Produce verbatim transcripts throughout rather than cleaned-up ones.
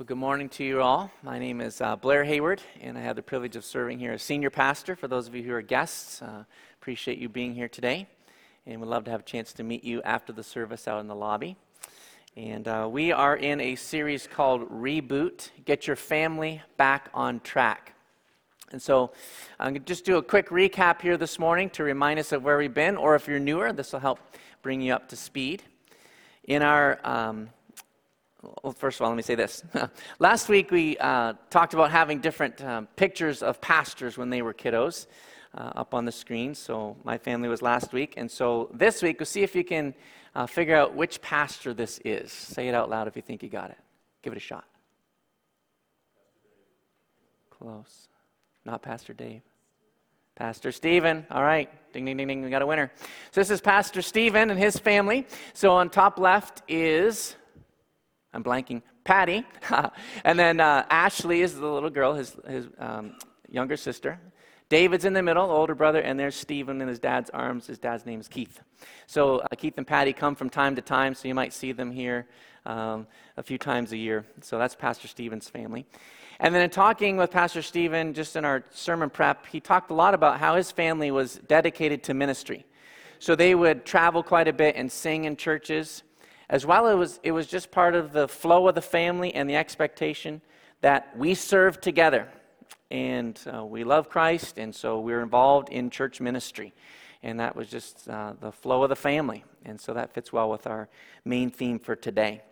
Well, good morning to you all. My name is uh, Blair Hayward, and I have the privilege of serving here as senior pastor. For those of you who are guests, uh, appreciate you being here today, and would love to have a chance to meet you after the service out in the lobby. And uh, we are in a series called Reboot, Get Your Family Back on Track. And so I'm going to just do a quick recap here this morning to remind us of where we've been, or if you're newer, this will help bring you up to speed. In our um, Well, first of all, let me say this. Last week, we uh, talked about having different um, pictures of pastors when they were kiddos uh, up on the screen. So my family was last week. And so this week, we'll see if you can uh, figure out which pastor this is. Say it out loud if you think you got it. Give it a shot. Close. Not Pastor Dave. Pastor Stephen. All right. Ding, ding, ding, ding. We got a winner. So this is Pastor Stephen and his family. So on top left is... I'm blanking, Patty, and then uh, Ashley is the little girl, his, his um, younger sister. David's in the middle, older brother, and there's Stephen in his dad's arms. His dad's name is Keith. So uh, Keith and Patty come from time to time, so you might see them here um, a few times a year. So that's Pastor Stephen's family. And then in talking with Pastor Stephen, just in our sermon prep, he talked a lot about how his family was dedicated to ministry. So they would travel quite a bit and sing in churches. As well, it was, it was just part of the flow of the family and the expectation that we serve together. And uh, we love Christ, and so we're involved in church ministry. And that was just uh, the flow of the family. And so that fits well with our main theme for today.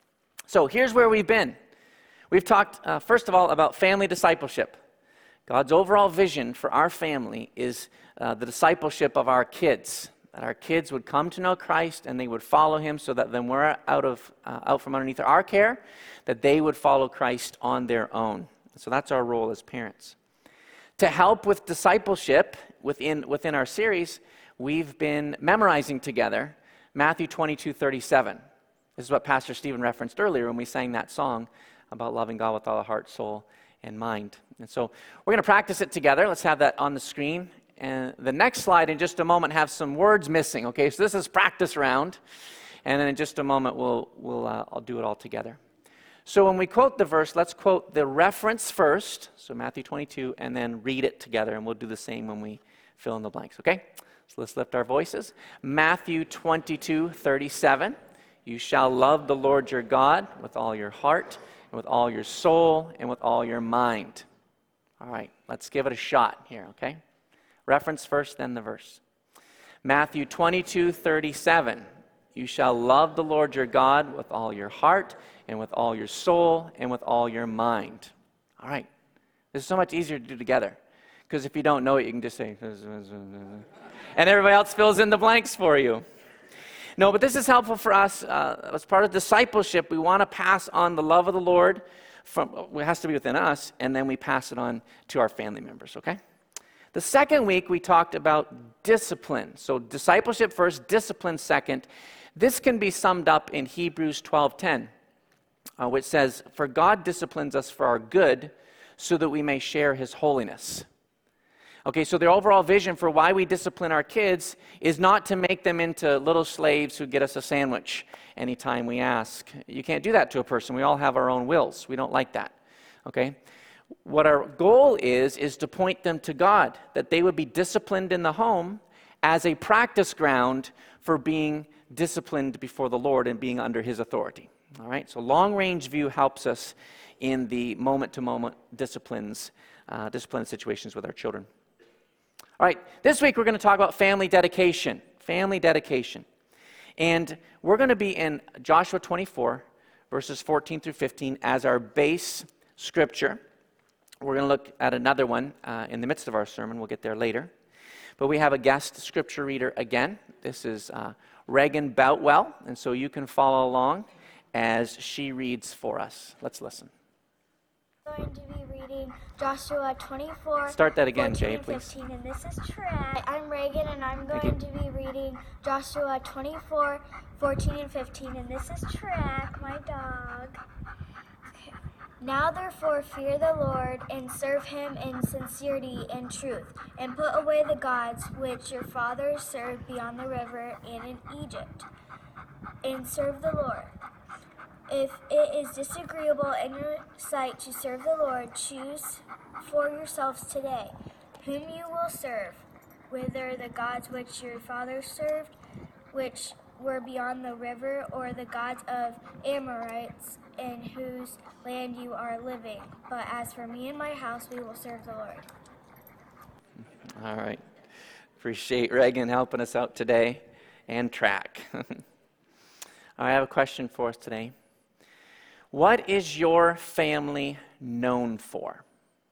So here's where we've been. We've talked, uh, first of all, about family discipleship. God's overall vision for our family is uh, the discipleship of our kids. That our kids would come to know Christ and they would follow him, so that when we're out of uh, out from underneath our care, that they would follow Christ on their own. So that's our role as parents. To help with discipleship within within our series, we've been memorizing together Matthew twenty-two thirty-seven. This is what Pastor Stephen referenced earlier when we sang that song about loving God with all our heart, soul, and mind. And so we're going to practice it together. Let's have that on the screen. And the next slide in just a moment have some words missing, okay? So this is practice round, and then in just a moment we'll, we'll uh, I'll do it all together. So when we quote the verse, let's quote the reference first, so Matthew twenty-two, and then read it together, and we'll do the same when we fill in the blanks, okay? So let's lift our voices. Matthew twenty-two thirty-seven, you shall love the Lord your God with all your heart, and with all your soul, and with all your mind. All right, let's give it a shot here, okay? Reference first, then the verse. Matthew twenty-two thirty-seven. You shall love the Lord your God with all your heart and with all your soul and with all your mind. All right. This is so much easier to do together. Because if you don't know it, you can just say, and everybody else fills in the blanks for you. No, but this is helpful for us. Uh, as part of discipleship, we want to pass on the love of the Lord. From, it has to be within us, and then we pass it on to our family members, okay? The second week, we talked about discipline. So discipleship first, discipline second. This can be summed up in Hebrews twelve ten, uh, which says, "For God disciplines us for our good, so that we may share his holiness." Okay, so the overall vision for why we discipline our kids is not to make them into little slaves who get us a sandwich anytime we ask. You can't do that to a person. We all have our own wills. We don't like that, okay? What our goal is, is to point them to God, that they would be disciplined in the home as a practice ground for being disciplined before the Lord and being under his authority. All right, so long-range view helps us in the moment-to-moment disciplines, uh, discipline situations with our children. All right, this week we're going to talk about family dedication, family dedication. And we're going to be in Joshua twenty-four, verses fourteen through fifteen as our base scripture. We're going to look at another one uh, in the midst of our sermon. We'll get there later. But we have a guest scripture reader again. This is uh, Reagan Boutwell, and so you can follow along as she reads for us. Let's listen. I'm going to be reading Joshua twenty-four. Start that again, Jay, please. fifteen, and this is track. I'm Reagan, and I'm going to be reading Joshua twenty-four, fourteen, and fifteen, and this is Track, my dog. Okay. Now therefore fear the Lord, and serve him in sincerity and truth, and put away the gods which your fathers served beyond the river and in Egypt, and serve the Lord. if it is disagreeable in your sight to serve the Lord, choose for yourselves today whom you will serve, whether the gods which your fathers served, which were beyond the river, or the gods of Amorites in whose land you are living. But as for me and my house, we will serve the Lord. All right. Appreciate Reagan helping us out today and track. I have a question for us today. What is your family known for?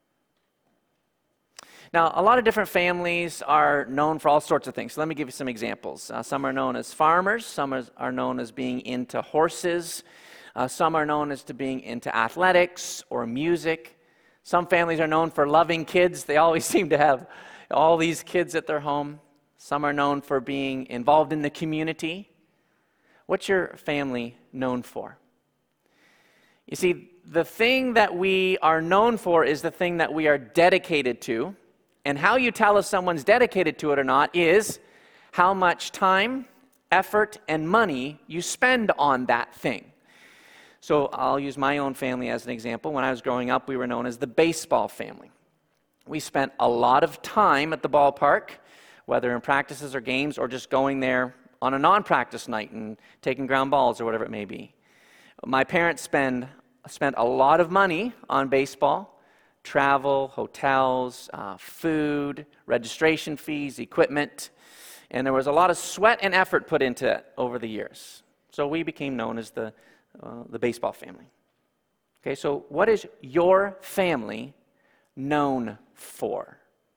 Now, a lot of different families are known for all sorts of things. So let me give you some examples. Uh, some are known as farmers. Some are, are known as being into horses. Uh, some are known as to being into athletics or music. Some families are known for loving kids. They always seem to have all these kids at their home. Some are known for being involved in the community. What's your family known for? You see, the thing that we are known for is the thing that we are dedicated to. And how you tell if someone's dedicated to it or not is how much time, effort, and money you spend on that thing. So I'll use my own family as an example. When I was growing up, we were known as the baseball family. We spent a lot of time at the ballpark, whether in practices or games or just going there on a non-practice night and taking ground balls or whatever it may be. My parents spend, spent a lot of money on baseball, travel, hotels, uh, food, registration fees, equipment, and there was a lot of sweat and effort put into it over the years. So we became known as the, uh, the baseball family. Okay, so what is your family known for?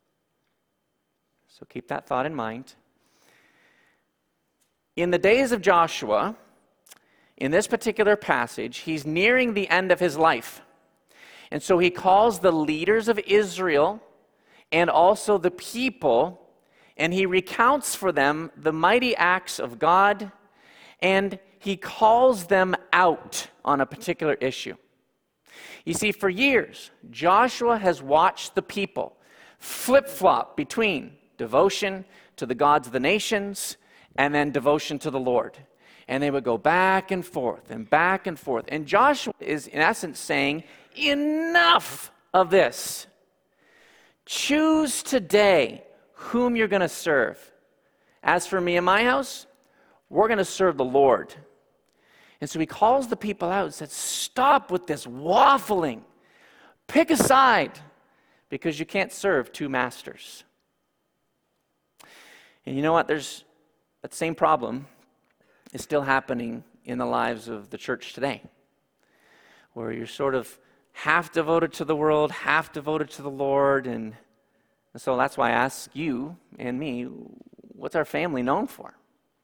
So keep that thought in mind. In the days of Joshua, in this particular passage, he's nearing the end of his life. And so he calls the leaders of Israel and also the people, and he recounts for them the mighty acts of God, and he calls them out on a particular issue. You see, for years, Joshua has watched the people flip-flop between devotion to the gods of the nations and then devotion to the Lord. And they would go back and forth and back and forth. And Joshua is, in essence, saying, enough of this. Choose today whom you're going to serve. As for me and my house, we're going to serve the Lord. And so he calls the people out and says, stop with this waffling. Pick a side, because you can't serve two masters. And you know what? There's that same problem is still happening in the lives of the church today, where you're sort of half devoted to the world, half devoted to the Lord. And so that's why I ask you and me, what's our family known for?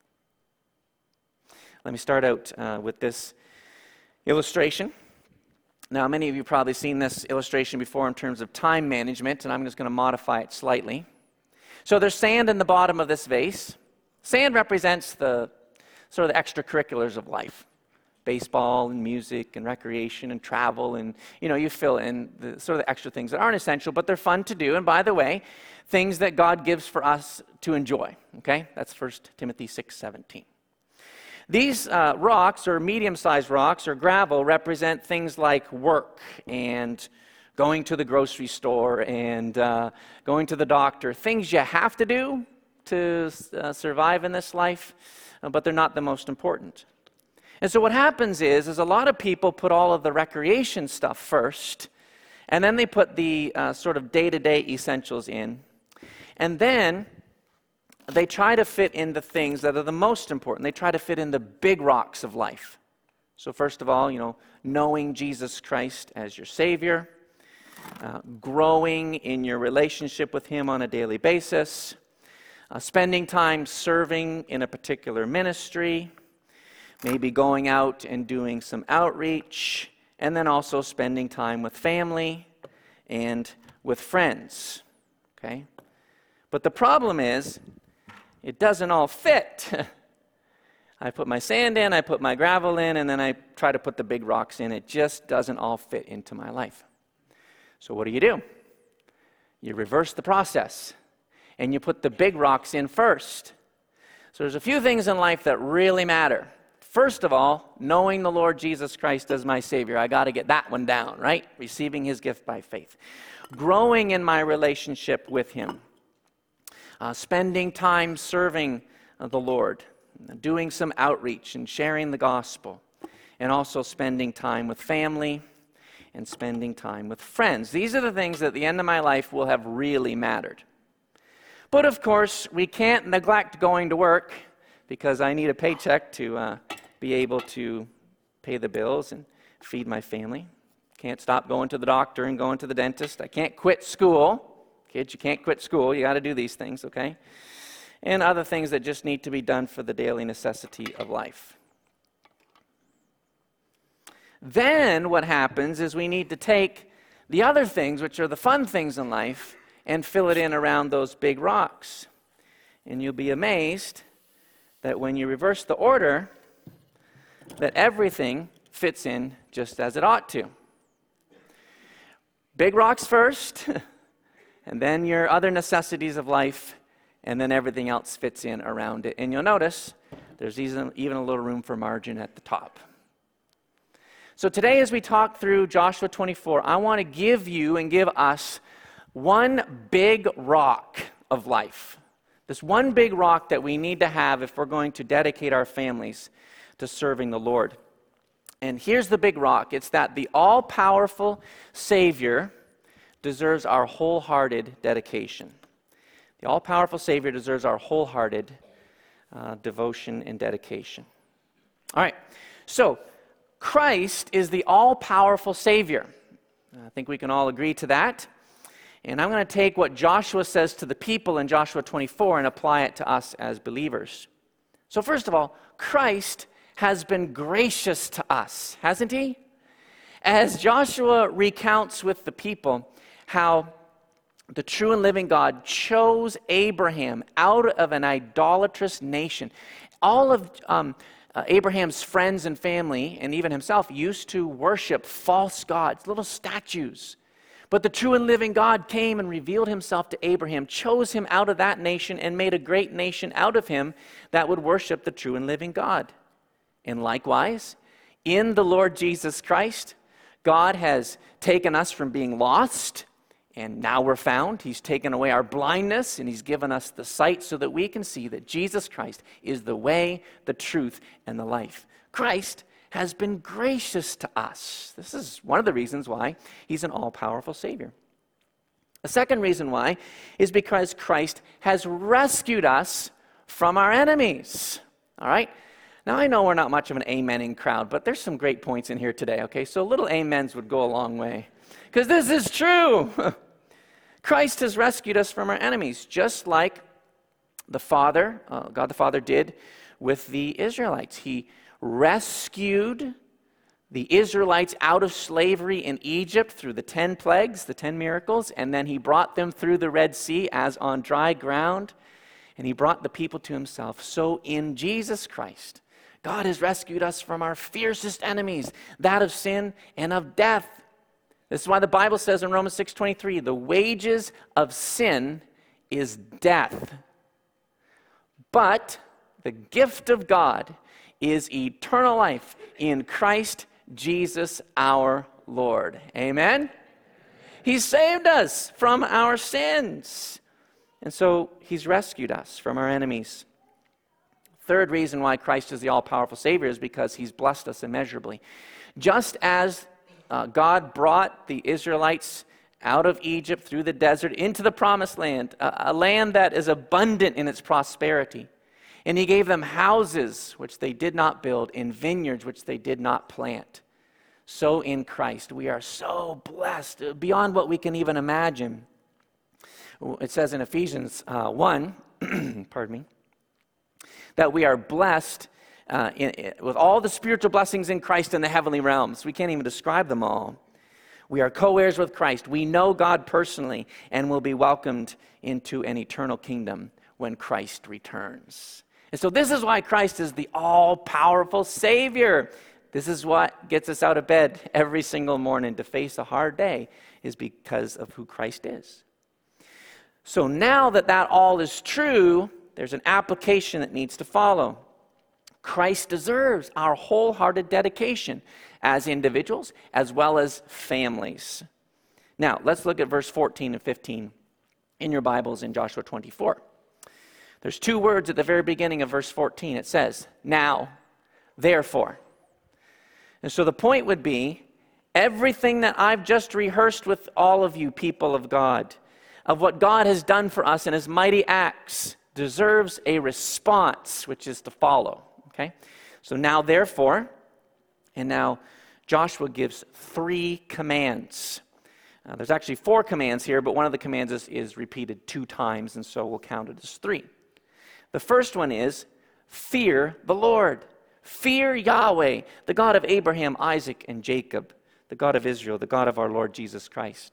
Let me start out uh, with this illustration. Now, many of you have probably seen this illustration before in terms of time management, and I'm just going to modify it slightly. So there's sand in the bottom of this vase. Sand represents the sort of the extracurriculars of life. Baseball and music and recreation and travel, and you know, you fill in the sort of the extra things that aren't essential, but they're fun to do. And by the way, things that God gives for us to enjoy. Okay? That's First Timothy six seventeen. These uh, rocks, or medium-sized rocks, or gravel, represent things like work and going to the grocery store and uh, going to the doctor, things you have to do to uh, survive in this life, uh, but they're not the most important. And so what happens is, is a lot of people put all of the recreation stuff first, and then they put the uh, sort of day-to-day essentials in, and then they try to fit in the things that are the most important. They try to fit in the big rocks of life. So first of all, you know, knowing Jesus Christ as your Savior, uh, growing in your relationship with Him on a daily basis, uh, spending time serving in a particular ministry, maybe going out and doing some outreach, and then also spending time with family and with friends, okay? But the problem is, it doesn't all fit. I put my sand in, I put my gravel in, and then I try to put the big rocks in. It just doesn't all fit into my life. So what do you do? You reverse the process, and you put the big rocks in first. So there's a few things in life that really matter. First of all, knowing the Lord Jesus Christ as my Savior. I got to get that one down, right? Receiving his gift by faith. Growing in my relationship with him. Uh, spending time serving uh, the Lord. Doing some outreach and sharing the gospel. And also spending time with family and spending time with friends. These are the things that at the end of my life will have really mattered. But of course, we can't neglect going to work because I need a paycheck to uh, be able to pay the bills and feed my family. Can't stop going to the doctor and going to the dentist. I can't quit school. Kids, you can't quit school. You got to do these things, okay? And other things that just need to be done for the daily necessity of life. Then what happens is we need to take the other things, which are the fun things in life, and fill it in around those big rocks. And you'll be amazed that when you reverse the order, that everything fits in just as it ought to. Big rocks first, and then your other necessities of life, and then everything else fits in around it. And you'll notice there's even, even a little room for margin at the top. So today as we talk through Joshua twenty-four, I want to give you and give us one big rock of life. This one big rock that we need to have if we're going to dedicate our families to serving the Lord. And here's the big rock. It's that the all-powerful Savior deserves our wholehearted dedication. The all-powerful Savior deserves our wholehearted uh, devotion and dedication. All right, so Christ is the all-powerful Savior. I think we can all agree to that. And I'm going to take what Joshua says to the people in Joshua twenty-four and apply it to us as believers. So first of all, Christ has been gracious to us, hasn't he? As Joshua recounts with the people how the true and living God chose Abraham out of an idolatrous nation. All of um, uh, Abraham's friends and family, and even himself, used to worship false gods, little statues. But the true and living God came and revealed himself to Abraham, chose him out of that nation, and made a great nation out of him that would worship the true and living God. And likewise, in the Lord Jesus Christ, God has taken us from being lost, and now we're found. He's taken away our blindness, and he's given us the sight so that we can see that Jesus Christ is the way, the truth, and the life. Christ has been gracious to us. This is one of the reasons why he's an all-powerful Savior. The second reason why is because Christ has rescued us from our enemies. All right? Now, I know we're not much of an amening crowd, but there's some great points in here today, okay? So little amens would go a long way. Because this is true. Christ has rescued us from our enemies, just like the Father, uh, God the Father did with the Israelites. He rescued the Israelites out of slavery in Egypt through the ten plagues, the ten miracles, and then he brought them through the Red Sea as on dry ground, and he brought the people to himself. So in Jesus Christ, God has rescued us from our fiercest enemies, that of sin and of death. This is why the Bible says in Romans six twenty-three, the wages of sin is death. But the gift of God is eternal life in Christ Jesus our Lord. Amen? He saved us from our sins. And so he's rescued us from our enemies. Third reason why Christ is the all-powerful Savior is because he's blessed us immeasurably. Just as uh, God brought the Israelites out of Egypt through the desert into the promised land, a, a land that is abundant in its prosperity. And he gave them houses which they did not build, and vineyards which they did not plant. So in Christ, we are so blessed beyond what we can even imagine. It says in Ephesians uh, one, pardon me, that we are blessed uh, in, in, with all the spiritual blessings in Christ in the heavenly realms. We can't even describe them all. We are co-heirs with Christ. We know God personally and will be welcomed into an eternal kingdom when Christ returns. And so this is why Christ is the all-powerful Savior. This is what gets us out of bed every single morning to face a hard day, is because of who Christ is. So now that that all is true, there's an application that needs to follow. Christ deserves our wholehearted dedication as individuals as well as families. Now, let's look at verse fourteen and fifteen in your Bibles in Joshua twenty-four. There's two words at the very beginning of verse fourteen. It says, now, therefore. And so the point would be, everything that I've just rehearsed with all of you people of God, of what God has done for us in his mighty acts, deserves a response, which is to follow. Okay? So now, therefore, and now Joshua gives three commands. Uh, there's actually four commands here, but one of the commands is, is repeated two times, and so we'll count it as three. The first one is, fear the Lord. Fear Yahweh, the God of Abraham, Isaac, and Jacob, the God of Israel, the God of our Lord Jesus Christ.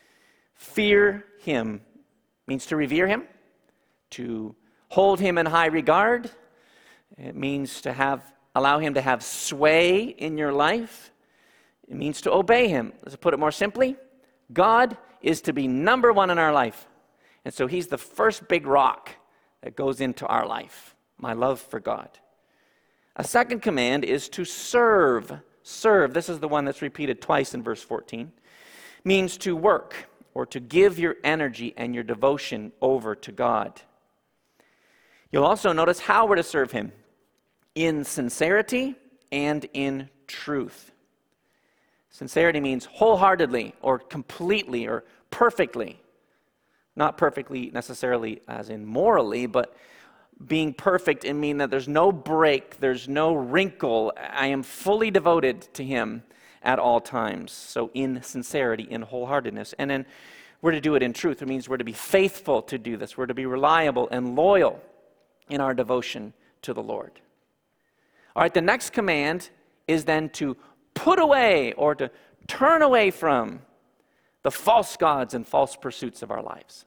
Fear him means to revere him, to hold him in high regard. It means to have allow him to have sway in your life. It means to obey him. Let's put it more simply. God is to be number one in our life. And so he's the first big rock that goes into our life, my love for God. A second command is to serve. Serve, this is the one that's repeated twice in verse fourteen, means to work or to give your energy and your devotion over to God. You'll also notice how we're to serve him, in sincerity and in truth. Sincerity means wholeheartedly or completely or perfectly. Not perfectly necessarily as in morally, but being perfect and mean that there's no break, there's no wrinkle. I am fully devoted to him at all times. So in sincerity, in wholeheartedness. And then we're to do it in truth. It means we're to be faithful to do this. We're to be reliable and loyal in our devotion to the Lord. All right, the next command is then to put away or to turn away from the false gods and false pursuits of our lives.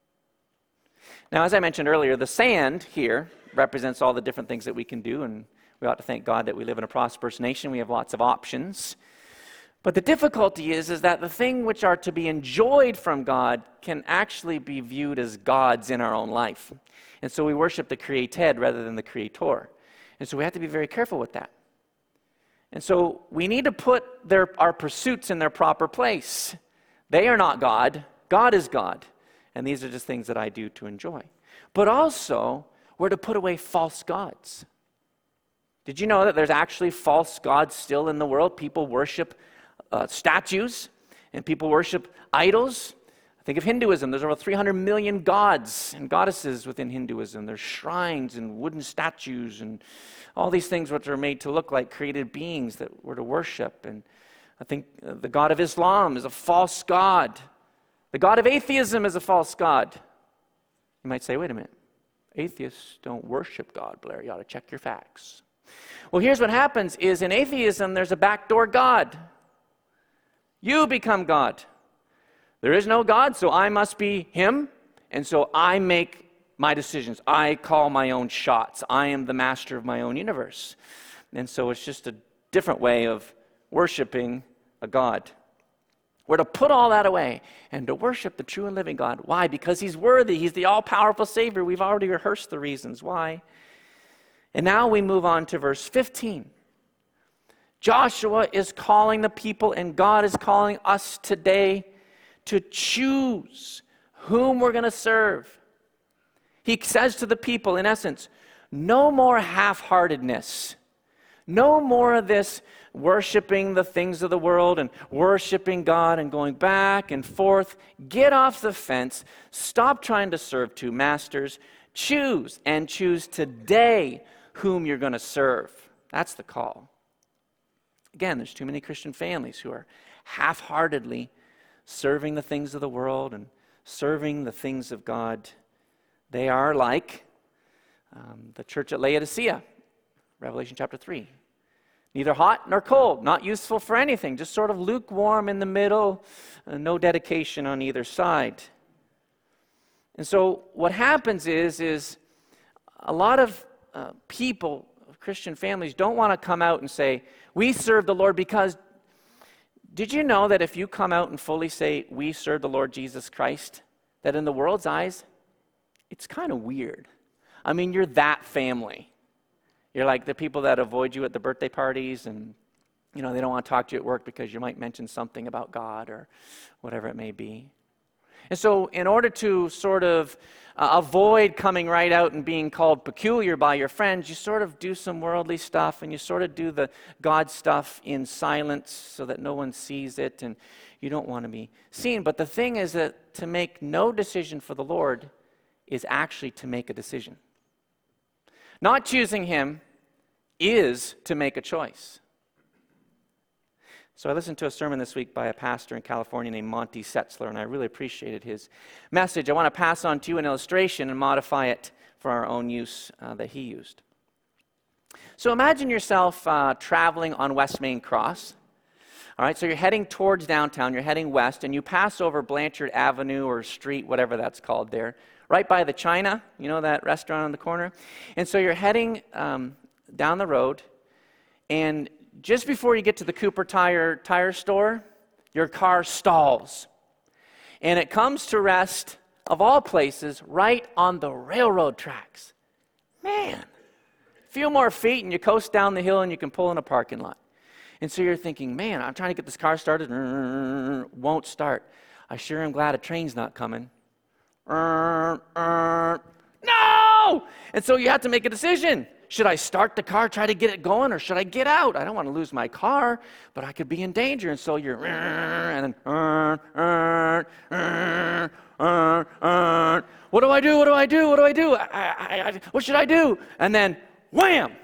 Now, as I mentioned earlier, the sand here represents all the different things that we can do, and we ought to thank God that we live in a prosperous nation. We have lots of options. But the difficulty is, is that the thing which are to be enjoyed from God can actually be viewed as gods in our own life. And so we worship the created rather than the creator. And so we have to be very careful with that. And so we need to put their, our pursuits in their proper place. They are not God. God is God. And these are just things that I do to enjoy. But also, we're to put away false gods. Did you know that there's actually false gods still in the world? People worship uh, statues, and people worship idols. Think of Hinduism. There's over three hundred million gods and goddesses within Hinduism. There's shrines and wooden statues and all these things which are made to look like created beings that we're to worship. And I think uh, the God of Islam is a false god. The God of atheism is a false god. You might say, wait a minute. Atheists don't worship God, Blair. You ought to check your facts. Well, here's what happens is in atheism, there's a backdoor God. You become God. There is no God, so I must be him, and so I make my decisions. I call my own shots. I am the master of my own universe. And so it's just a different way of worshiping a God. We're to put all that away and to worship the true and living God. Why? Because he's worthy. He's the all-powerful Savior. We've already rehearsed the reasons why. And now we move on to verse fifteen. Joshua is calling the people, and God is calling us today to choose whom we're going to serve. He says to the people, in essence, no more half-heartedness. No more of this worshiping the things of the world and worshiping God and going back and forth. Get off the fence. Stop trying to serve two masters. Choose, and choose today whom you're going to serve. That's the call. Again, there's too many Christian families who are half-heartedly serving the things of the world and serving the things of God. They are like um, the church at Laodicea, Revelation chapter three. Neither hot nor cold, not useful for anything, just sort of lukewarm in the middle, uh, no dedication on either side. And so what happens is, is a lot of uh, people, Christian families, don't want to come out and say, we serve the Lord because, did you know that if you come out and fully say, we serve the Lord Jesus Christ, that in the world's eyes, it's kind of weird. I mean, you're that family. You're like the people that avoid you at the birthday parties, and you know they don't want to talk to you at work because you might mention something about God or whatever it may be. And so in order to sort of uh, avoid coming right out and being called peculiar by your friends, you sort of do some worldly stuff, and you sort of do the God stuff in silence so that no one sees it, and you don't want to be seen. But the thing is that to make no decision for the Lord is actually to make a decision. Not choosing Him is to make a choice. So I listened to a sermon this week by a pastor in California named Monty Setzler, and I really appreciated his message. I want to pass on to you an illustration and modify it for our own use uh, that he used. So imagine yourself uh, traveling on West Main Cross. All right, so you're heading towards downtown, you're heading west, and you pass over Blanchard Avenue or street, whatever that's called there, right by the China, you know, that restaurant on the corner. And so you're heading um, down the road, and just before you get to the Cooper Tire tire store, your car stalls. And it comes to rest, of all places, right on the railroad tracks. Man, a few more feet and you coast down the hill and you can pull in a parking lot. And so you're thinking, man, I'm trying to get this car started. Won't start. I sure am glad a train's not coming. No! And so you have to make a decision. Should I start the car, try to get it going, or should I get out? I don't want to lose my car, but I could be in danger. And so you're, and then, what do I do? What do I do? What do I do? I, I, I, what should I do? And then, wham!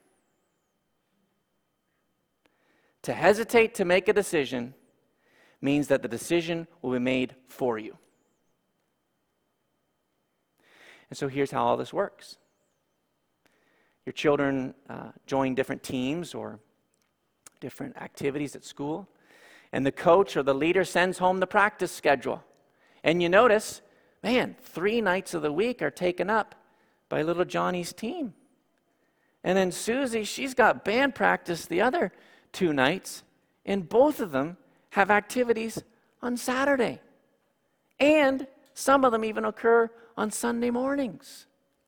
To hesitate to make a decision means that the decision will be made for you. And so here's how all this works. Your children uh, join different teams or different activities at school, and the coach or the leader sends home the practice schedule. And you notice, man, three nights of the week are taken up by little Johnny's team. And then Susie, she's got band practice the other two nights, and both of them have activities on Saturday. And some of them even occur on Sunday mornings.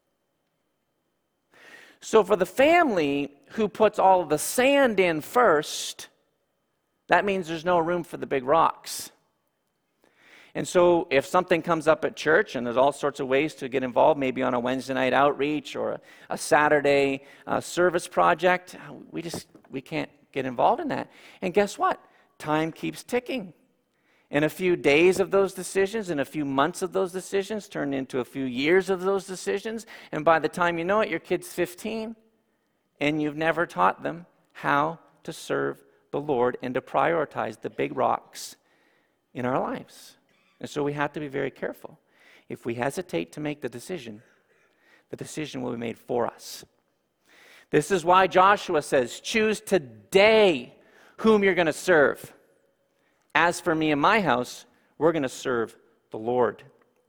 So for the family who puts all of the sand in first, that means there's no room for the big rocks. And so if something comes up at church, and there's all sorts of ways to get involved, maybe on a Wednesday night outreach or a, a Saturday uh, service project, we just, we can't get involved in that. And guess what? Time keeps ticking. And a few days of those decisions and a few months of those decisions turn into a few years of those decisions. And by the time you know it, your kid's fifteen, and you've never taught them how to serve the Lord and to prioritize the big rocks in our lives. And so we have to be very careful. If we hesitate to make the decision, the decision will be made for us. This is why Joshua says, choose today whom you're going to serve. As for me and my house, we're going to serve the Lord.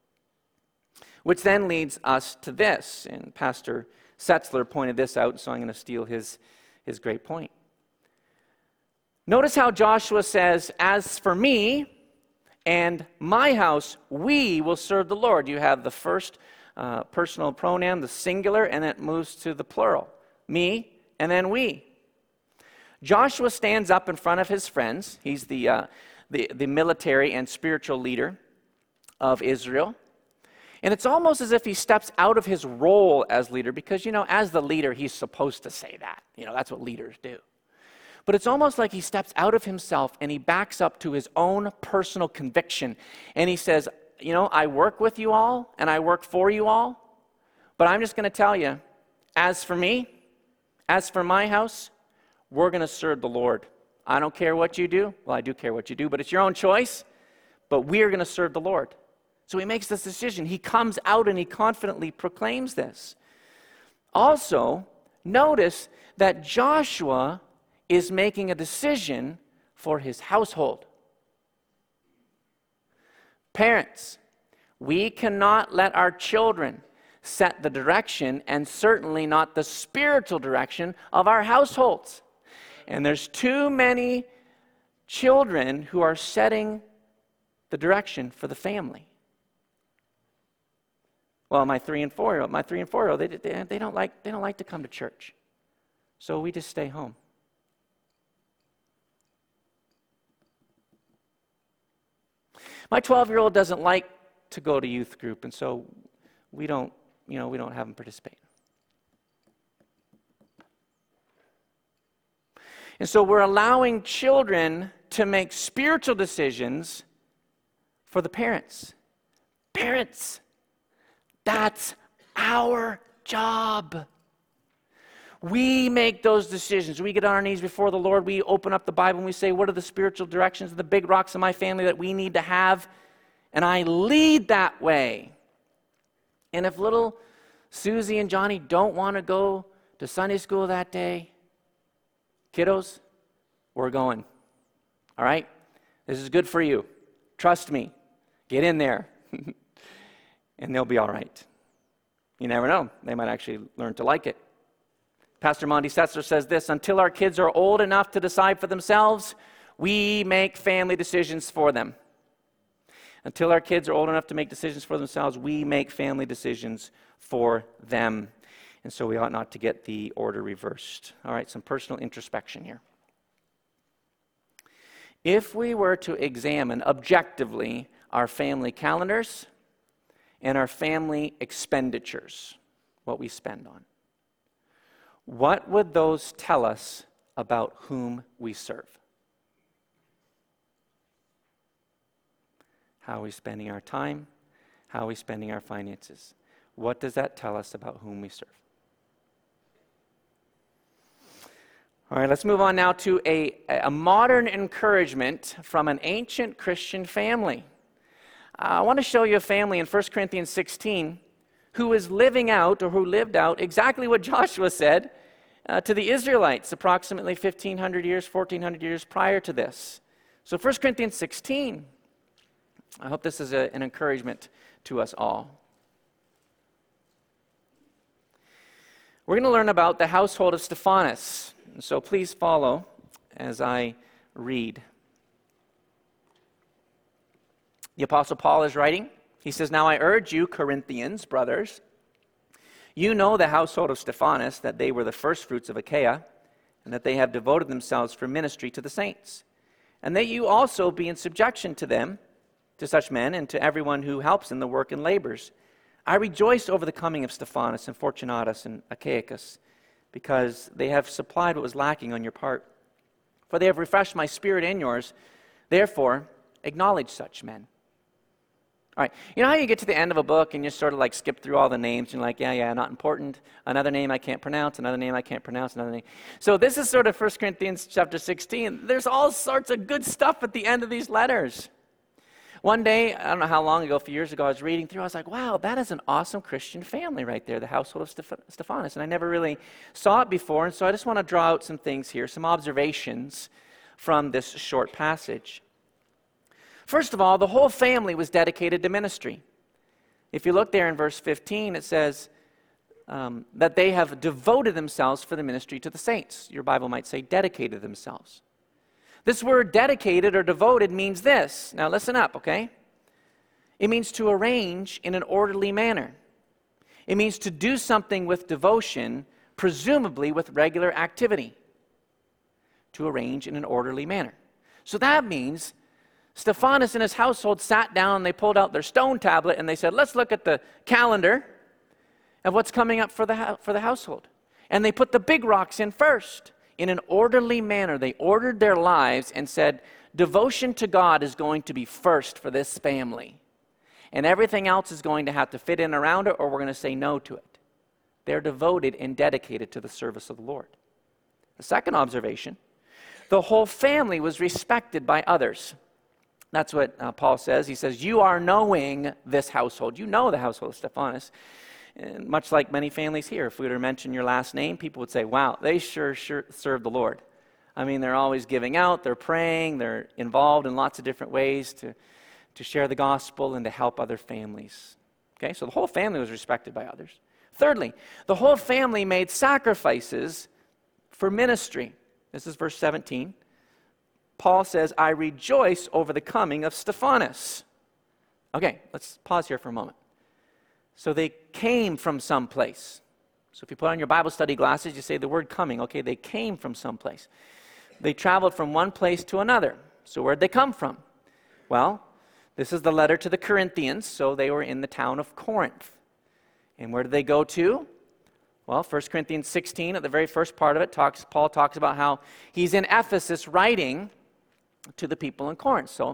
Which then leads us to this, and Pastor Setzler pointed this out, so I'm going to steal his, his great point. Notice how Joshua says, as for me and my house, we will serve the Lord. You have the first uh, personal pronoun, the singular, and it moves to the plural. Me, and then we. Joshua stands up in front of his friends. He's the, uh, the, the military and spiritual leader of Israel. And it's almost as if he steps out of his role as leader because, you know, as the leader, he's supposed to say that. You know, that's what leaders do. But it's almost like he steps out of himself and he backs up to his own personal conviction. And he says, you know, I work with you all and I work for you all. But I'm just going to tell you, as for me, as for my house, we're going to serve the Lord. I don't care what you do. Well, I do care what you do, but it's your own choice. But we are going to serve the Lord. So he makes this decision. He comes out and he confidently proclaims this. Also, notice that Joshua is making a decision for his household. Parents, we cannot let our children set the direction, and certainly not the spiritual direction of our households. And there's too many children who are setting the direction for the family. Well, my three and four-year-old, my three and four-year-old, they, they, they don't like they don't like to come to church. So we just stay home. My twelve-year-old doesn't like to go to youth group, and so we don't, you know, we don't have him participate. And so we're allowing children to make spiritual decisions for the parents. Parents, that's our job. We make those decisions. We get on our knees before the Lord. We open up the Bible and we say, what are the spiritual directions, the big rocks in my family that we need to have? And I lead that way. And if little Susie and Johnny don't want to go to Sunday school that day, kiddos, we're going. All right? This is good for you. Trust me. Get in there. And they'll be all right. You never know. They might actually learn to like it. Pastor Monty Setzler says this, until our kids are old enough to decide for themselves, we make family decisions for them. Until our kids are old enough to make decisions for themselves, we make family decisions for them. And so we ought not to get the order reversed. All right, some personal introspection here. If we were to examine objectively our family calendars and our family expenditures, what we spend on, what would those tell us about whom we serve? How are we spending our time? How are we spending our finances? What does that tell us about whom we serve? All right, let's move on now to a, a modern encouragement from an ancient Christian family. Uh, I want to show you a family in First Corinthians sixteen who is living out, or who lived out, exactly what Joshua said uh, to the Israelites approximately fifteen hundred years, fourteen hundred years prior to this. So First Corinthians sixteen, I hope this is a, an encouragement to us all. We're going to learn about the household of Stephanas. So please follow as I read. The Apostle Paul is writing. He says, now I urge you, Corinthians, brothers, you know the household of Stephanas, that they were the first fruits of Achaia, and that they have devoted themselves for ministry to the saints, and that you also be in subjection to them, to such men, and to everyone who helps in the work and labors. I rejoice over the coming of Stephanas and Fortunatus and Achaicus, because they have supplied what was lacking on your part. For they have refreshed my spirit and yours. Therefore, acknowledge such men. All right, you know how you get to the end of a book and you sort of like skip through all the names and you're like, yeah, yeah, not important. Another name I can't pronounce, another name I can't pronounce, another name. So this is sort of First Corinthians chapter sixteen. There's all sorts of good stuff at the end of these letters. One day, I don't know how long ago, a few years ago, I was reading through, I was like, wow, that is an awesome Christian family right there, the household of Steph- Stephanas. And I never really saw it before, and so I just want to draw out some things here, some observations from this short passage. First of all, the whole family was dedicated to ministry. If you look there in verse fifteen, it says um, that they have devoted themselves for the ministry to the saints. Your Bible might say dedicated themselves. This word dedicated or devoted means this. Now listen up, okay? It means to arrange in an orderly manner. It means to do something with devotion, presumably with regular activity. To arrange in an orderly manner. So that means Stephanas and his household sat down and they pulled out their stone tablet and they said, let's look at the calendar of what's coming up for the, for the household. And they put the big rocks in first. In an orderly manner, they ordered their lives and said, devotion to God is going to be first for this family. And everything else is going to have to fit in around it, or we're going to say no to it. They're devoted and dedicated to the service of the Lord. The second observation, the whole family was respected by others. That's what uh, Paul says. He says, you are knowing this household. You know the household of Stephanas. And much like many families here, if we were to mention your last name, people would say, wow, they sure, sure serve the Lord. I mean, they're always giving out, they're praying, they're involved in lots of different ways to, to share the gospel and to help other families. Okay, so the whole family was respected by others. Thirdly, the whole family made sacrifices for ministry. This is verse seventeen. Paul says, I rejoice over the coming of Stephanas. Okay, let's pause here for a moment. So they came from someplace. So if you put on your Bible study glasses, you say the word coming. Okay, they came from someplace. They traveled from one place to another. So where'd they come from? Well, this is the letter to the Corinthians, so they were in the town of Corinth. And where did they go to? Well, First Corinthians sixteen, at the very first part of it, talks, Paul talks about how he's in Ephesus writing to the people in Corinth. So,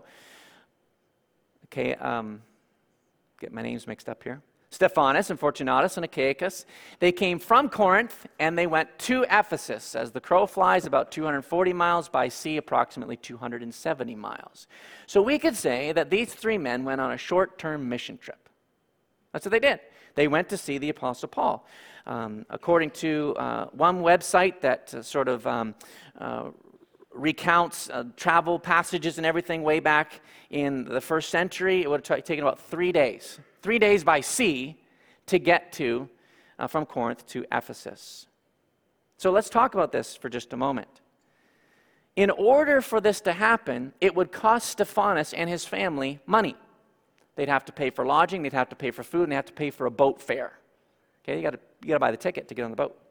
okay, um, get my names mixed up here. Stephanas and Fortunatus and Achaicus, they came from Corinth and they went to Ephesus. As the crow flies, about two hundred forty miles, by sea approximately two hundred seventy miles. So we could say that these three men went on a short-term mission trip. That's what they did. They went to see the Apostle Paul. Um, according to uh, one website that uh, sort of um, uh, recounts uh, travel passages and everything way back in the first century, it would have t- taken about three days. Three days by sea to get to, uh, from Corinth to Ephesus. So let's talk about this for just a moment. In order for this to happen, it would cost Stephanas and his family money. They'd have to pay for lodging, they'd have to pay for food, and they'd have to pay for a boat fare. Okay, you gotta, you gotta buy the ticket to get on the boat.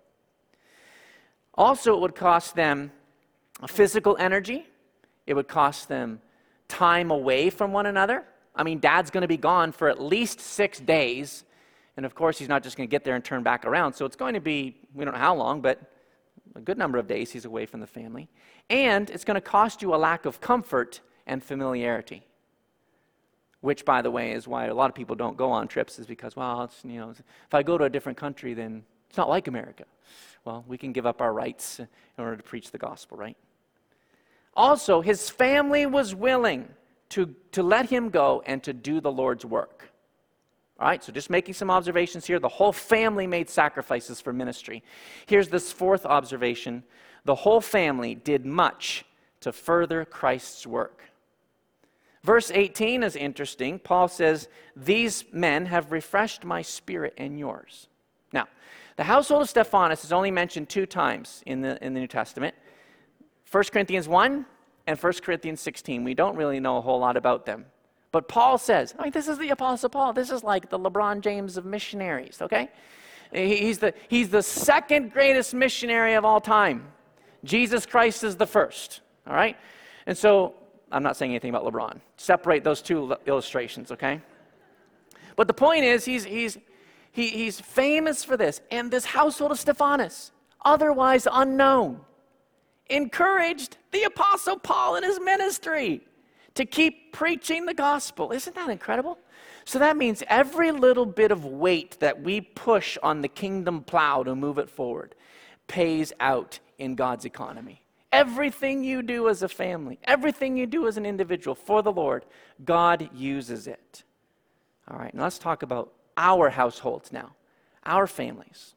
Also, it would cost them physical energy. It would cost them time away from one another. I mean, Dad's going to be gone for at least six days. And of course, he's not just going to get there and turn back around. So it's going to be, we don't know how long, but a good number of days he's away from the family. And it's going to cost you a lack of comfort and familiarity. Which, by the way, is why a lot of people don't go on trips, is because, well, it's, you know, if I go to a different country, then it's not like America. Well, we can give up our rights in order to preach the gospel, right? Also, his family was willing To, to let him go and to do the Lord's work. All right, so just making some observations here. The whole family made sacrifices for ministry. Here's this fourth observation. The whole family did much to further Christ's work. Verse eighteen is interesting. Paul says, "These men have refreshed my spirit and yours." Now, the household of Stephanas is only mentioned two times in the, in the New Testament. First Corinthians one, and First Corinthians sixteen. We don't really know a whole lot about them. But Paul says, I mean, this is the Apostle Paul. This is like the LeBron James of missionaries, okay? He's the, he's the second greatest missionary of all time. Jesus Christ is the first, all right? And so, I'm not saying anything about LeBron. Separate those two illustrations, okay? But the point is, he's, he's, he, he's famous for this. And this household of Stephanas, otherwise unknown, encouraged the Apostle Paul in his ministry to keep preaching the gospel. Isn't that incredible? So that means every little bit of weight that we push on the kingdom plow to move it forward pays out in God's economy. Everything you do as a family, everything you do as an individual for the Lord, God uses it. All right, now let's talk about our households now, our families.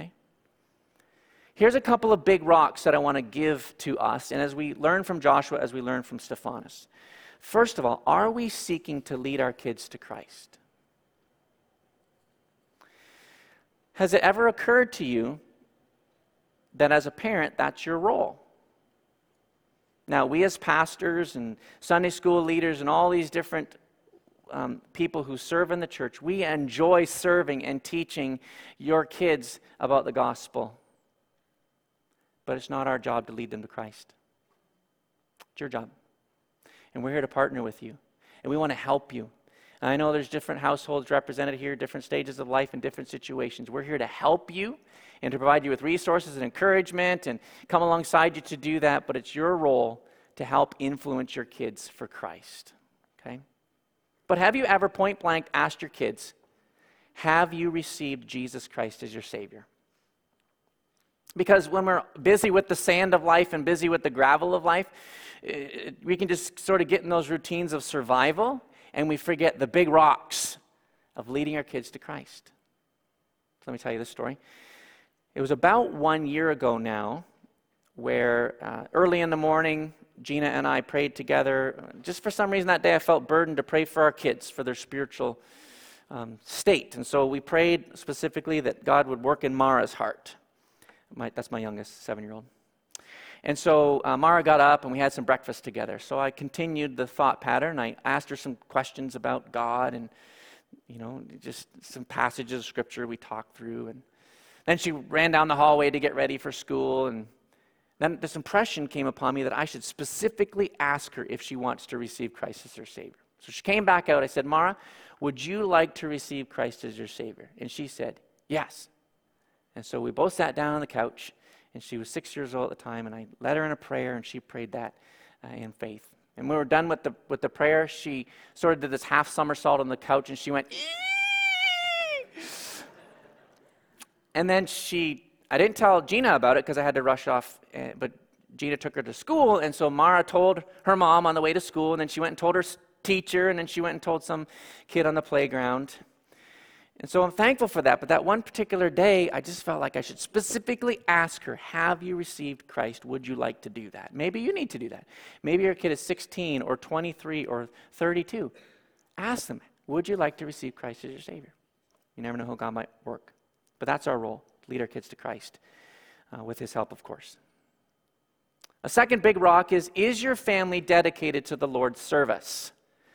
Here's a couple of big rocks that I want to give to us, and as we learn from Joshua, as we learn from Stephanas. First of all, are we seeking to lead our kids to Christ? Has it ever occurred to you that as a parent, that's your role? Now, we as pastors and Sunday school leaders and all these different um, people who serve in the church, we enjoy serving and teaching your kids about the gospel. But it's not our job to lead them to Christ. It's your job. And we're here to partner with you. And we want to help you. And I know there's different households represented here, different stages of life and different situations. We're here to help you and to provide you with resources and encouragement and come alongside you to do that. But it's your role to help influence your kids for Christ. Okay? But have you ever point blank asked your kids, have you received Jesus Christ as your Savior? Because when we're busy with the sand of life and busy with the gravel of life, it, we can just sort of get in those routines of survival, and we forget the big rocks of leading our kids to Christ. So let me tell you this story. It was about one year ago now, where uh, early in the morning, Gina and I prayed together. Just for some reason that day, I felt burdened to pray for our kids, for their spiritual um, state. And so we prayed specifically that God would work in Mara's heart. My, that's my youngest, seven-year-old. And so uh, Mara got up and we had some breakfast together. So I continued the thought pattern. I asked her some questions about God and, you know, just some passages of Scripture we talked through. And Then she ran down the hallway to get ready for school, and then this impression came upon me that I should specifically ask her if she wants to receive Christ as her Savior. So she came back out. I said, Mara, would you like to receive Christ as your Savior? And she said, yes. And so we both sat down on the couch, and she was six years old at the time, and I led her in a prayer, and she prayed that uh, in faith. And when we were done with the with the prayer, she sort of did this half somersault on the couch, and she went, Eee! And then she, I didn't tell Gina about it because I had to rush off, uh, but Gina took her to school, and so Mara told her mom on the way to school, and then she went and told her teacher, and then she went and told some kid on the playground. And so I'm thankful for that, but that one particular day, I just felt like I should specifically ask her, have you received Christ? Would you like to do that? Maybe you need to do that. Maybe your kid is sixteen or twenty-three or thirty-two. Ask them, would you like to receive Christ as your Savior? You never know how God might work. But that's our role, lead our kids to Christ, uh, with His help, of course. A second big rock is, is your family dedicated to the Lord's service?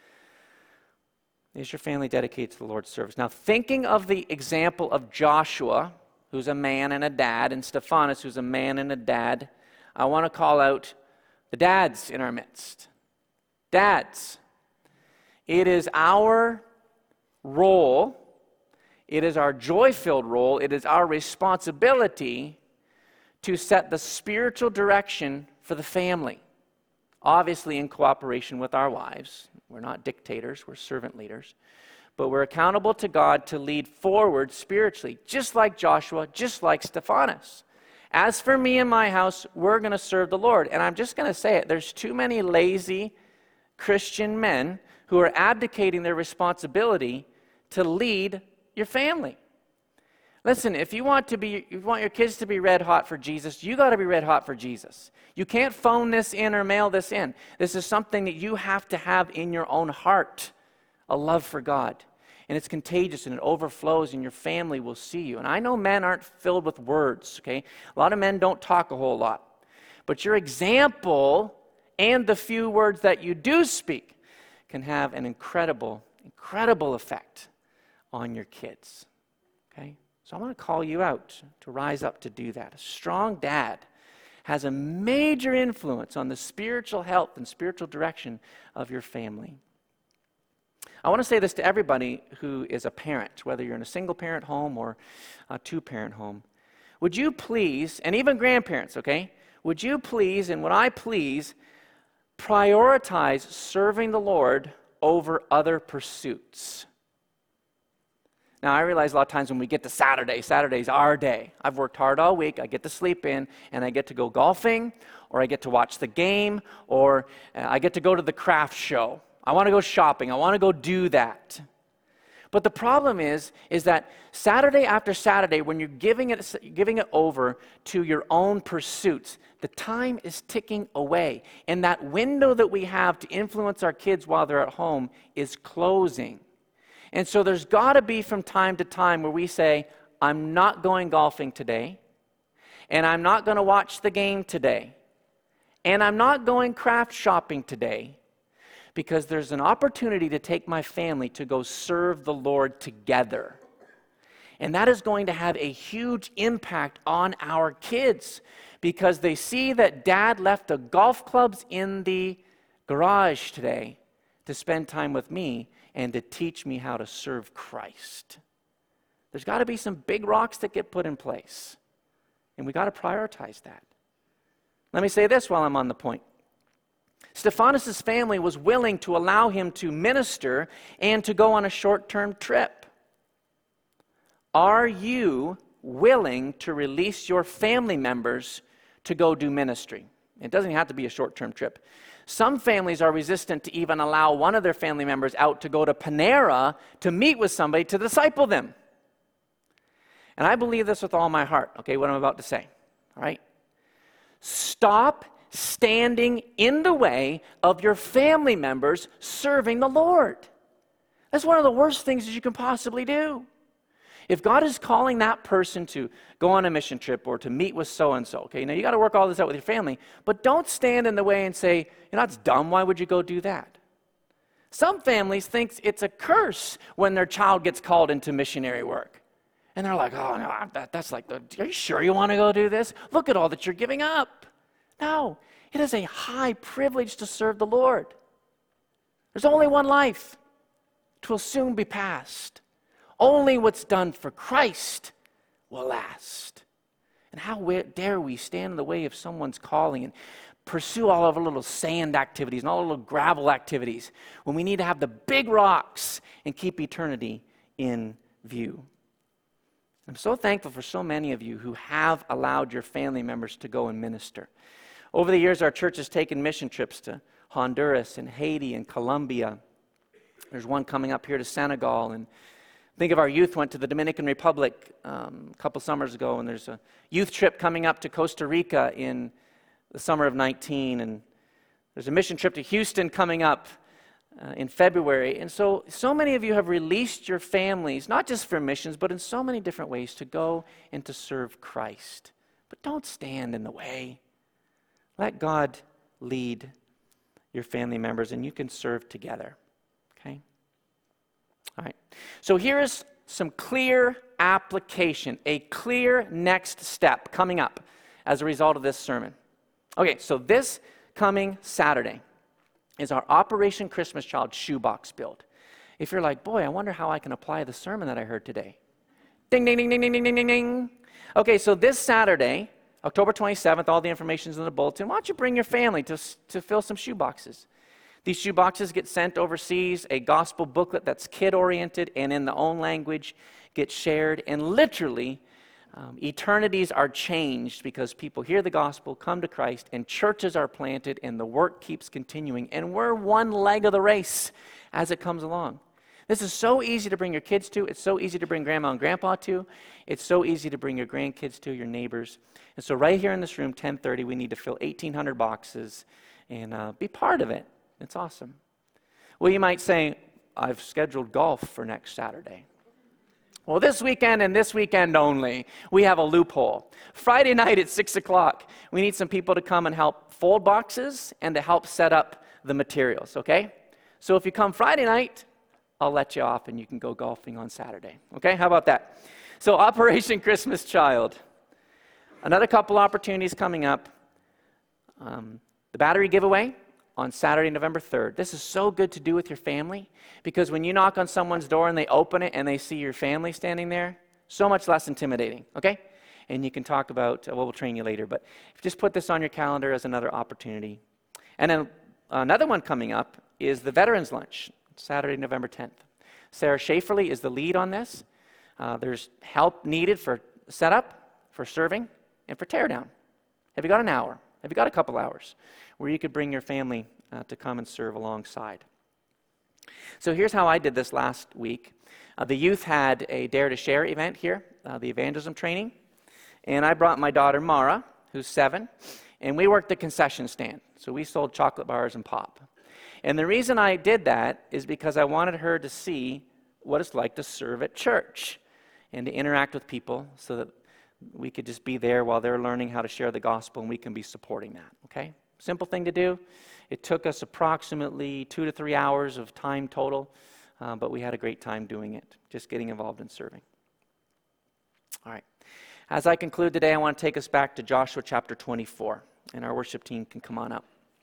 Is your family dedicated to the Lord's service? Now, thinking of the example of Joshua, who's a man and a dad, and Stephanus, who's a man and a dad, I want to call out the dads in our midst. Dads, it is our role, it is our joy-filled role, it is our responsibility to set the spiritual direction for the family. Obviously in cooperation with our wives. We're not dictators, we're servant leaders. But we're accountable to God to lead forward spiritually, just like Joshua, just like Stephanus. As for me and my house, we're going to serve the Lord. And I'm just going to say it, there's too many lazy Christian men who are abdicating their responsibility to lead your family. Listen, if you want to be, if you want your kids to be red hot for Jesus, you got to be red hot for Jesus. You can't phone this in or mail this in. This is something that you have to have in your own heart, a love for God. And it's contagious and it overflows and your family will see you. And I know men aren't filled with words, okay? A lot of men don't talk a whole lot. But your example and the few words that you do speak can have an incredible, incredible effect on your kids, okay? So I want to call you out to rise up to do that. A strong dad has a major influence on the spiritual health and spiritual direction of your family. I want to say this to everybody who is a parent, whether you're in a single-parent home or a two-parent home. Would you please, and even grandparents, okay? Would you please, and would I please, prioritize serving the Lord over other pursuits? Now, I realize a lot of times when we get to Saturday, Saturday's our day. I've worked hard all week. I get to sleep in, and I get to go golfing, or I get to watch the game, or uh, I get to go to the craft show. I want to go shopping. I want to go do that. But the problem is, is that Saturday after Saturday, when you're giving it, giving it over to your own pursuits, the time is ticking away. And that window that we have to influence our kids while they're at home is closing. And so there's got to be from time to time where we say, I'm not going golfing today, and I'm not going to watch the game today, and I'm not going craft shopping today, because there's an opportunity to take my family to go serve the Lord together. And that is going to have a huge impact on our kids, because they see that dad left the golf clubs in the garage today to spend time with me and to teach me how to serve Christ. There's got to be some big rocks that get put in place, and we got to prioritize that. Let me say this while I'm on the point. Stephanus' family was willing to allow him to minister and to go on a short-term trip. Are you willing to release your family members to go do ministry? It doesn't have to be a short-term trip. Some families are resistant to even allow one of their family members out to go to Panera to meet with somebody to disciple them. And I believe this with all my heart, okay, what I'm about to say, all right? Stop standing in the way of your family members serving the Lord. That's one of the worst things that you can possibly do. If God is calling that person to go on a mission trip or to meet with so-and-so, okay, now you got to work all this out with your family, but don't stand in the way and say, you know, that's dumb, why would you go do that? Some families think it's a curse when their child gets called into missionary work. And they're like, oh, no, that, that's like, the, are you sure you want to go do this? Look at all that you're giving up. No, it is a high privilege to serve the Lord. There's only one life. It will soon be past. Only what's done for Christ will last. And how dare we stand in the way of someone's calling and pursue all of our little sand activities and all the little gravel activities when we need to have the big rocks and keep eternity in view. I'm so thankful for so many of you who have allowed your family members to go and minister. Over the years, our church has taken mission trips to Honduras and Haiti and Colombia. There's one coming up here to Senegal. And think of our youth went to the Dominican Republic um, a couple summers ago. And there's a youth trip coming up to Costa Rica in the summer of nineteen. And there's a mission trip to Houston coming up uh, in February. And so, so many of you have released your families, not just for missions, but in so many different ways to go and to serve Christ. But don't stand in the way. Let God lead your family members, and you can serve together, okay? All right. So here is some clear application, a clear next step coming up as a result of this sermon. Okay, so this coming Saturday is our Operation Christmas Child shoebox build. If you're like, boy, I wonder how I can apply the sermon that I heard today. Ding, ding, ding, ding, ding, ding, ding, ding, ding. Okay, so this Saturday, October twenty-seventh, all the information's in the bulletin. Why don't you bring your family to, to fill some shoe boxes? These shoe boxes get sent overseas. A gospel booklet that's kid-oriented and in the own language gets shared. And literally, um, eternities are changed because people hear the gospel, come to Christ, and churches are planted, and the work keeps continuing. And we're one leg of the race as it comes along. This is so easy to bring your kids to. It's so easy to bring grandma and grandpa to. It's so easy to bring your grandkids to, your neighbors. And so right here in this room, ten thirty, we need to fill eighteen hundred boxes and uh, be part of it. It's awesome. Well, you might say, I've scheduled golf for next Saturday. Well, this weekend and this weekend only, we have a loophole. Friday night at six o'clock, we need some people to come and help fold boxes and to help set up the materials, okay? So if you come Friday night, I'll let you off and you can go golfing on Saturday. Okay, how about that? So Operation Christmas Child. Another couple opportunities coming up. Um, the battery giveaway on Saturday, November third. This is so good to do with your family because when you knock on someone's door and they open it and they see your family standing there, so much less intimidating, okay? And you can talk about, well, we'll train you later, but just put this on your calendar as another opportunity. And then another one coming up is the Veterans Lunch. Saturday, November tenth. Sarah Schaeferly is the lead on this. Uh, there's help needed for setup, for serving, and for teardown. Have you got an hour? Have you got a couple hours where you could bring your family uh, to come and serve alongside? So here's how I did this last week. Uh, the youth had a Dare to Share event here, uh, the evangelism training, and I brought my daughter Mara, who's seven, and we worked the concession stand. So we sold chocolate bars and pop. And the reason I did that is because I wanted her to see what it's like to serve at church and to interact with people so that we could just be there while they're learning how to share the gospel and we can be supporting that, okay? Simple thing to do. It took us approximately two to three hours of time total, uh, but we had a great time doing it, just getting involved in serving. All right. As I conclude today, I want to take us back to Joshua chapter twenty-four, and our worship team can come on up.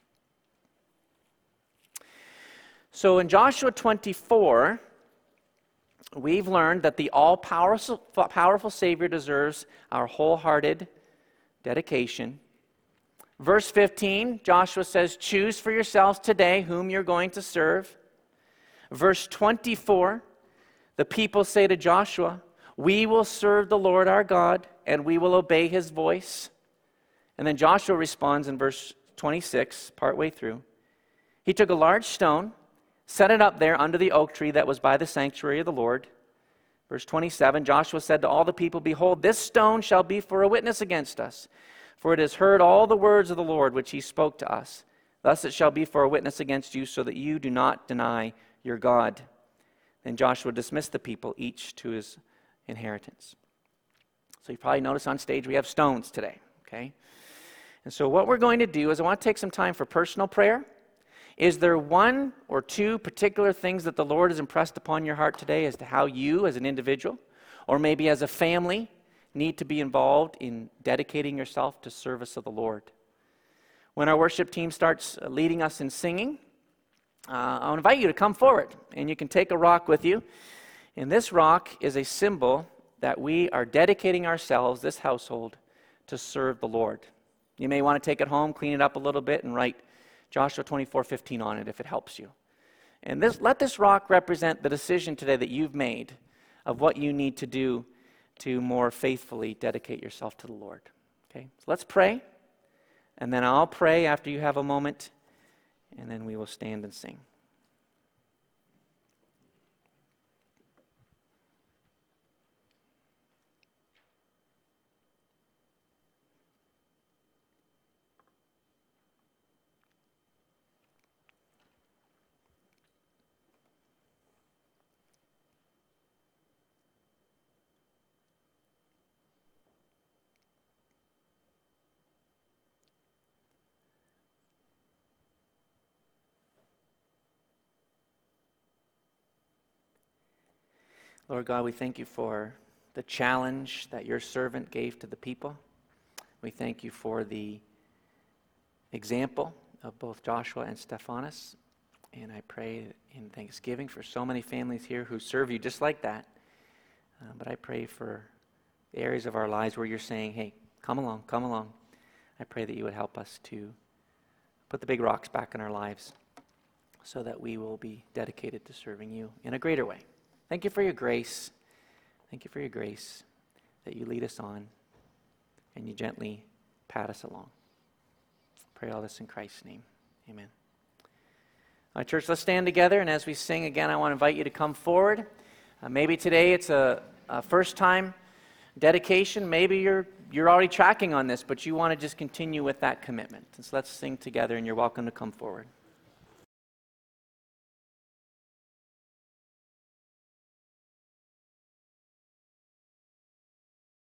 So in Joshua twenty-four, we've learned that the all-powerful powerful Savior deserves our wholehearted dedication. Verse fifteen, Joshua says, choose for yourselves today whom you're going to serve. Verse twenty-four, the people say to Joshua, we will serve the Lord our God, and we will obey his voice. And then Joshua responds in verse twenty-six, partway through. He took a large stone, set it up there under the oak tree that was by the sanctuary of the Lord. Verse twenty-seven, Joshua said to all the people, behold, this stone shall be for a witness against us, for it has heard all the words of the Lord which he spoke to us. Thus it shall be for a witness against you, so that you do not deny your God. Then Joshua dismissed the people, each to his inheritance. So you probably notice on stage we have stones today, okay? And so what we're going to do is I want to take some time for personal prayer. Is there one or two particular things that the Lord has impressed upon your heart today as to how you as an individual or maybe as a family need to be involved in dedicating yourself to service of the Lord. When our worship team starts leading us in singing, uh, I'll invite you to come forward, and you can take a rock with you. And this rock is a symbol that we are dedicating ourselves, this household, to serve the Lord. You may want to take it home, clean it up a little bit, and write Joshua twenty-four fifteen on it if it helps you. And this, let this rock represent the decision today that you've made of what you need to do to more faithfully dedicate yourself to the Lord. Okay, so let's pray, and then I'll pray after you have a moment, and then we will stand and sing. Lord God, we thank you for the challenge that your servant gave to the people. We thank you for the example of both Joshua and Stephanas. And I pray in thanksgiving for so many families here who serve you just like that. Uh, but I pray for the areas of our lives where you're saying, hey, come along, come along. I pray that you would help us to put the big rocks back in our lives so that we will be dedicated to serving you in a greater way. Thank you for your grace. Thank you for your grace that you lead us on and you gently pat us along. Pray all this in Christ's name. Amen. All right, church, let's stand together, and as we sing again, I want to invite you to come forward. Uh, maybe today it's a, a first-time dedication. Maybe you're you're already tracking on this, but you want to just continue with that commitment. And so let's sing together, and you're welcome to come forward.